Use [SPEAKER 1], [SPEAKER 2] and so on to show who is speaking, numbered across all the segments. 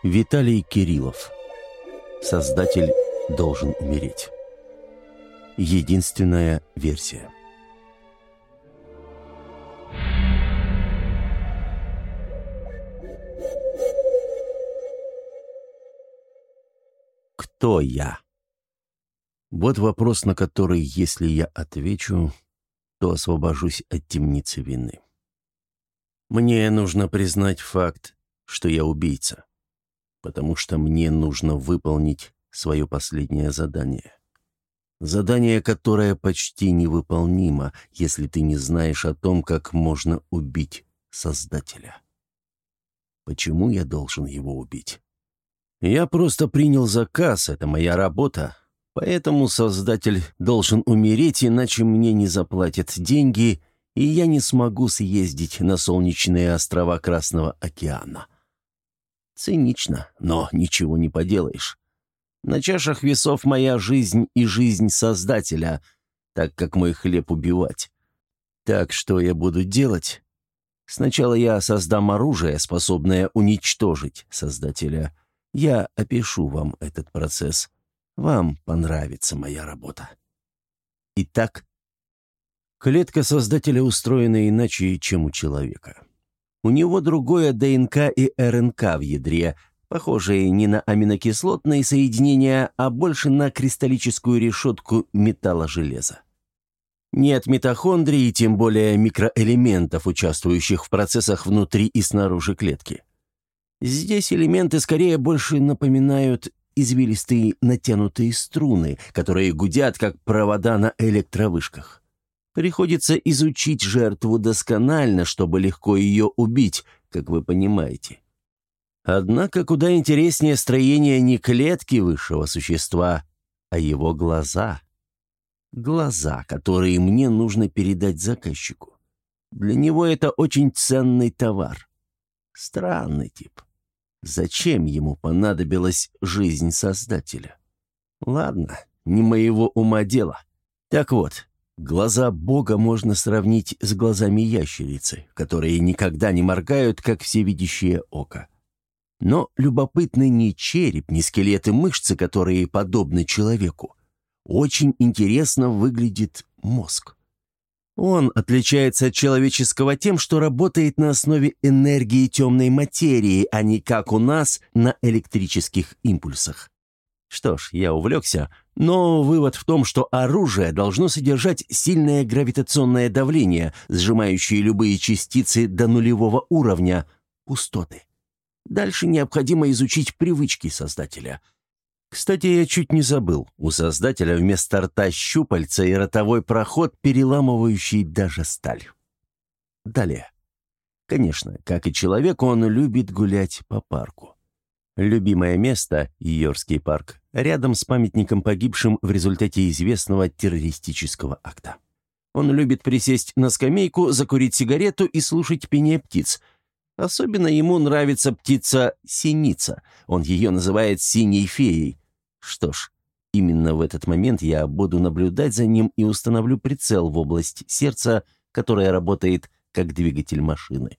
[SPEAKER 1] Виталий Кириллов. Создатель должен умереть. Единственная версия. Кто я? Вот вопрос, на который, если я отвечу, то освобожусь от темницы вины. Мне нужно признать факт, что я убийца, потому что мне нужно выполнить свое последнее задание. Задание, которое почти невыполнимо, если ты не знаешь о том, как можно убить Создателя. Почему я должен его убить? Я просто принял заказ, это моя работа, поэтому Создатель должен умереть, иначе мне не заплатят деньги, и я не смогу съездить на солнечные острова Красного океана. Цинично, но ничего не поделаешь. На чашах весов моя жизнь и жизнь Создателя, так как мой хлеб убивать. Так что я буду делать? Сначала я создам оружие, способное уничтожить Создателя. Я опишу вам этот процесс. Вам понравится моя работа. Итак, клетка Создателя устроена иначе, чем у человека. У него другое ДНК и РНК в ядре, похожие не на аминокислотные соединения, а больше на кристаллическую решетку металла-железа. Нет митохондрий и тем более микроэлементов, участвующих в процессах внутри и снаружи клетки. Здесь элементы скорее больше напоминают извилистые натянутые струны, которые гудят, как провода на электровышках. Приходится изучить жертву досконально, чтобы легко ее убить, как вы понимаете. Однако куда интереснее строение не клетки высшего существа, а его глаза. Глаза, которые мне нужно передать заказчику. Для него это очень ценный товар. Странный тип. Зачем ему понадобилась жизнь Создателя? Ладно, не моего ума дело. Так вот, глаза Бога можно сравнить с глазами ящерицы, которые никогда не моргают, как всевидящее око. Но любопытны не череп, не скелет и мышцы, которые подобны человеку. Очень интересно выглядит мозг. Он отличается от человеческого тем, что работает на основе энергии темной материи, а не как у нас на электрических импульсах. Что ж, я увлекся, но вывод в том, что оружие должно содержать сильное гравитационное давление, сжимающее любые частицы до нулевого уровня, пустоты. Дальше необходимо изучить привычки Создателя. Кстати, я чуть не забыл. У Создателя вместо рта щупальца и ротовой проход, переламывающий даже сталь. Далее. Конечно, как и человек, он любит гулять по парку. Любимое место – Йоркский парк, рядом с памятником погибшим в результате известного террористического акта. Он любит присесть на скамейку, закурить сигарету и слушать пение птиц. Особенно ему нравится птица синица. Он ее называет синей феей. Что ж, именно в этот момент я буду наблюдать за ним и установлю прицел в область сердца, которая работает как двигатель машины.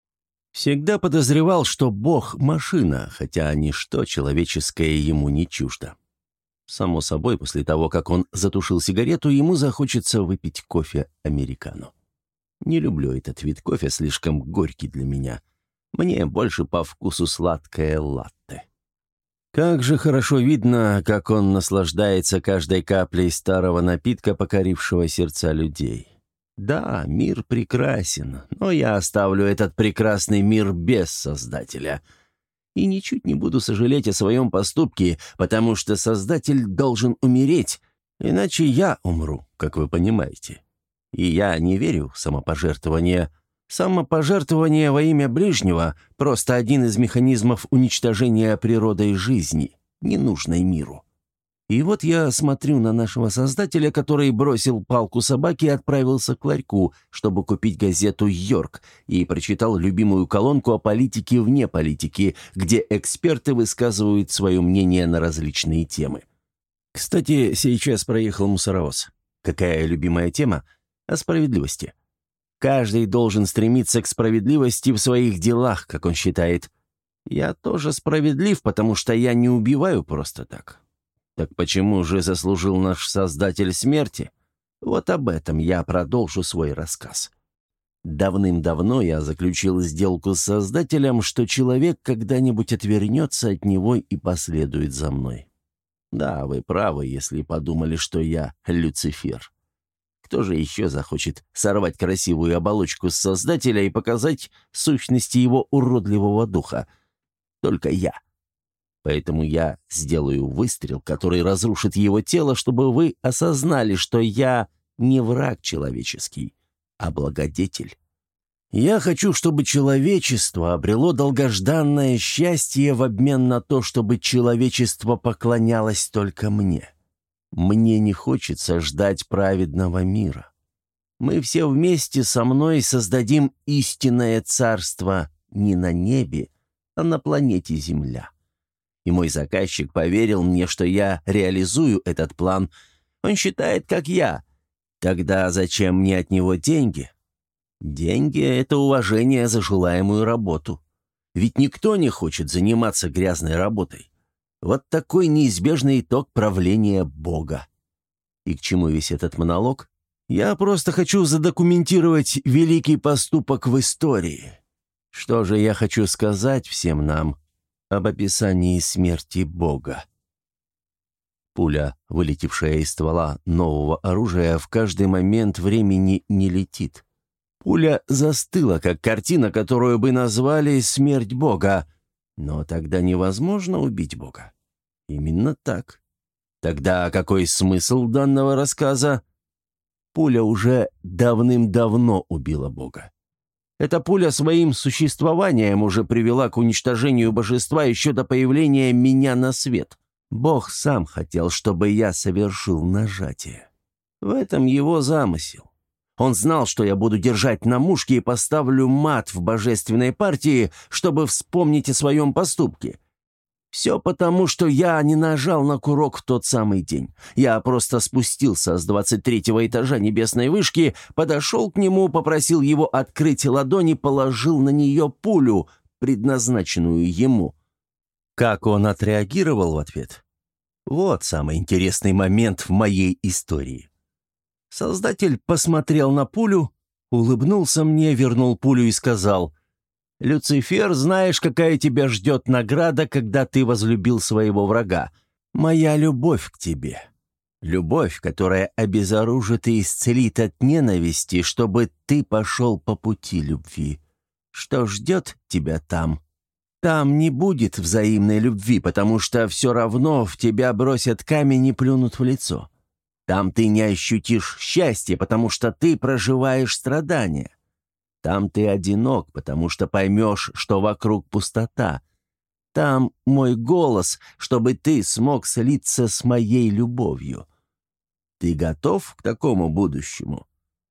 [SPEAKER 1] Всегда подозревал, что Бог – машина, хотя ничто человеческое ему не чуждо. Само собой, после того, как он затушил сигарету, ему захочется выпить кофе американо. Не люблю этот вид кофе, слишком горький для меня. Мне больше по вкусу сладкое латте. Как же хорошо видно, как он наслаждается каждой каплей старого напитка, покорившего сердца людей. Да, мир прекрасен, но я оставлю этот прекрасный мир без Создателя. И ничуть не буду сожалеть о своем поступке, потому что Создатель должен умереть, иначе я умру, как вы понимаете. И я не верю в самопожертвование. Самопожертвование во имя ближнего – просто один из механизмов уничтожения природой жизни, ненужной миру. И вот я смотрю на нашего Создателя, который бросил палку собаке и отправился к ларьку, чтобы купить газету «Йорк», и прочитал любимую колонку о политике вне политики, где эксперты высказывают свое мнение на различные темы. Кстати, сейчас проехал мусоровоз. Какая любимая тема? О справедливости. Каждый должен стремиться к справедливости в своих делах, как он считает. Я тоже справедлив, потому что я не убиваю просто так. Так почему же заслужил наш Создатель смерти? Вот об этом я продолжу свой рассказ. Давным-давно я заключил сделку с Создателем, что человек когда-нибудь отвернется от него и последует за мной. Да, вы правы, если подумали, что я Люцифер. Кто же еще захочет сорвать красивую оболочку с Создателя и показать сущности его уродливого духа? Только я. Поэтому я сделаю выстрел, который разрушит его тело, чтобы вы осознали, что я не враг человеческий, а благодетель. Я хочу, чтобы человечество обрело долгожданное счастье в обмен на то, чтобы человечество поклонялось только мне. Мне не хочется ждать праведного мира. Мы все вместе со мной создадим истинное царство не на небе, а на планете Земля. И мой заказчик поверил мне, что я реализую этот план. Он считает, как я. Тогда зачем мне от него деньги? Деньги — это уважение за желаемую работу. Ведь никто не хочет заниматься грязной работой. Вот такой неизбежный итог правления Бога. И к чему весь этот монолог? Я просто хочу задокументировать великий поступок в истории. Что же я хочу сказать всем нам об описании смерти Бога? Пуля, вылетевшая из ствола нового оружия, в каждый момент времени не летит. Пуля застыла, как картина, которую бы назвали «Смерть Бога». Но тогда невозможно убить Бога. Именно так. Тогда какой смысл данного рассказа? Пуля уже давным-давно убила Бога. Эта пуля своим существованием уже привела к уничтожению божества еще до появления меня на свет. Бог сам хотел, чтобы я совершил нажатие. В этом его замысел. Он знал, что я буду держать на мушке и поставлю мат в божественной партии, чтобы вспомнить о своем поступке. Все потому, что я не нажал на курок в тот самый день. Я просто спустился с 23-го этажа небесной вышки, подошел к нему, попросил его открыть ладонь и положил на нее пулю, предназначенную ему. Как он отреагировал в ответ? Вот самый интересный момент в моей истории. Создатель посмотрел на пулю, улыбнулся мне, вернул пулю и сказал: «Люцифер, знаешь, какая тебя ждет награда, когда ты возлюбил своего врага? Моя любовь к тебе. Любовь, которая обезоружит и исцелит от ненависти, чтобы ты пошел по пути любви. Что ждет тебя там? Там не будет взаимной любви, потому что все равно в тебя бросят камень и плюнут в лицо. Там ты не ощутишь счастья, потому что ты проживаешь страдания. Там ты одинок, потому что поймешь, что вокруг пустота. Там мой голос, чтобы ты смог слиться с моей любовью. Ты готов к такому будущему?»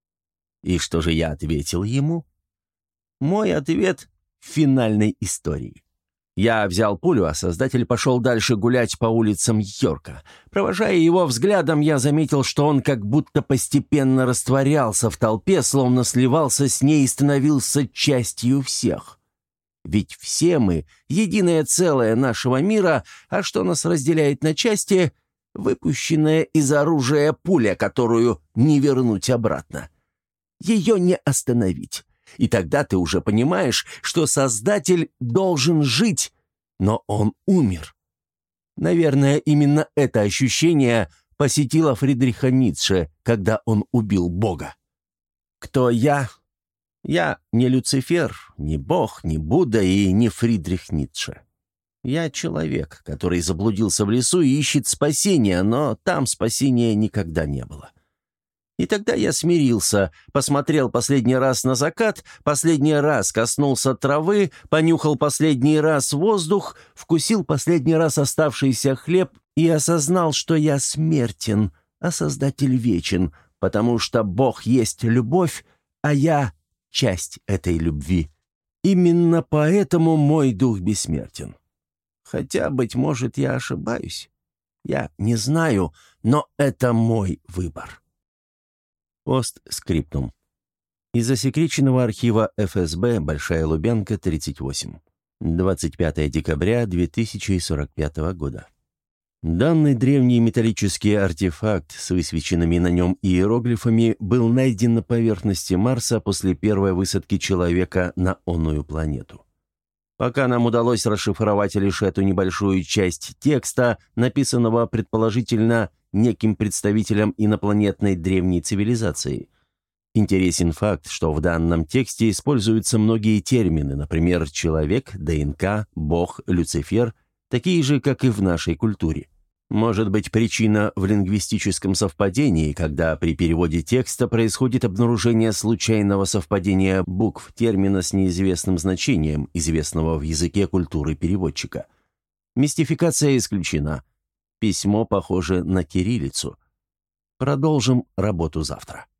[SPEAKER 1] И что же я ответил ему? Мой ответ в финальной истории. Я взял пулю, а Создатель пошел дальше гулять по улицам Йорка. Провожая его взглядом, я заметил, что он как будто постепенно растворялся в толпе, словно сливался с ней и становился частью всех. Ведь все мы — единое целое нашего мира, а что нас разделяет на части — выпущенная из оружия пуля, которую не вернуть обратно. Ее не остановить. И тогда ты уже понимаешь, что Создатель должен жить, но он умер. Наверное, именно это ощущение посетило Фридриха Ницше, когда он убил Бога. Кто я? Я не Люцифер, не Бог, не Будда и не Фридрих Ницше. Я человек, который заблудился в лесу и ищет спасения, но там спасения никогда не было. И тогда я смирился, посмотрел последний раз на закат, последний раз коснулся травы, понюхал последний раз воздух, вкусил последний раз оставшийся хлеб и осознал, что я смертен, а Создатель вечен, потому что Бог есть любовь, а я — часть этой любви. Именно поэтому мой дух бессмертен. Хотя, быть может, я ошибаюсь. Я не знаю, но это мой выбор. Постскриптум. Из засекреченного архива ФСБ, Большая Лубянка, 38. 25 декабря 2045 года. Данный древний металлический артефакт с высвеченными на нем иероглифами был найден на поверхности Марса после первой высадки человека на онную планету. Пока нам удалось расшифровать лишь эту небольшую часть текста, написанного предположительно неким представителем инопланетной древней цивилизации. Интересен факт, что в данном тексте используются многие термины, например, «человек», «ДНК», «бог», «Люцифер», такие же, как и в нашей культуре. Может быть, причина в лингвистическом совпадении, когда при переводе текста происходит обнаружение случайного совпадения букв термина с неизвестным значением, известного в языке культуры переводчика. Мистификация исключена. Письмо похоже на кириллицу. Продолжим работу завтра.